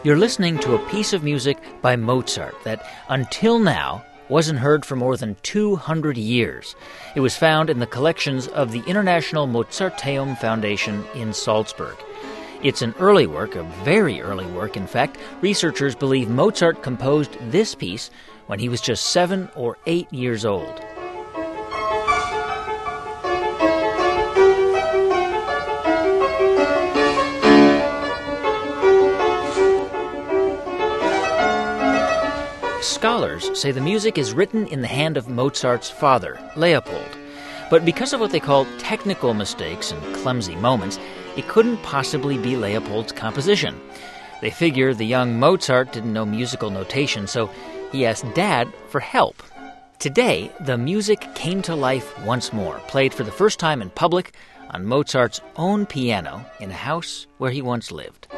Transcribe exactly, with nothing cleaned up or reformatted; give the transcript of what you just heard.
You're listening to a piece of music by Mozart that, until now, wasn't heard for more than two hundred years. It was found in the collections of the International Mozarteum Foundation in Salzburg. It's an early work, a very early work, in fact. Researchers believe Mozart composed this piece when he was just seven or eight years old. Scholars say the music is written in the hand of Mozart's father, Leopold. But because of what they call technical mistakes and clumsy moments, it couldn't possibly be Leopold's composition. They figure the young Mozart didn't know musical notation, so he asked Dad for help. Today, the music came to life once more, played for the first time in public on Mozart's own piano in a house where he once lived.